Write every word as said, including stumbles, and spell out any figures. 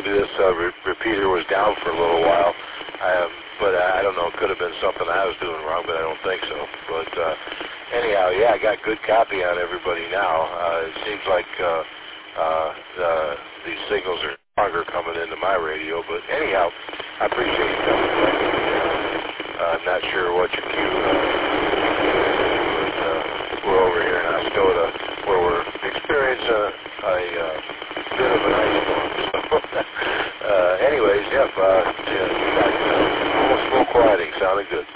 maybe this uh, re- repeater was down for a little while. Um, but I don't know. It could have been something I was doing wrong, but I don't think so. But uh, anyhow, yeah, I got good copy on everybody now. Uh, it seems like uh, uh, the, these signals are stronger coming into my radio. But anyhow, I appreciate you coming. Uh, I'm not sure what your cue uh, but uh, we're over here in Oscoda where we're experiencing a, a uh, bit of an ice storm. So, uh, anyways, yep, uh, yeah, you got, uh, almost full quieting. Sounded good.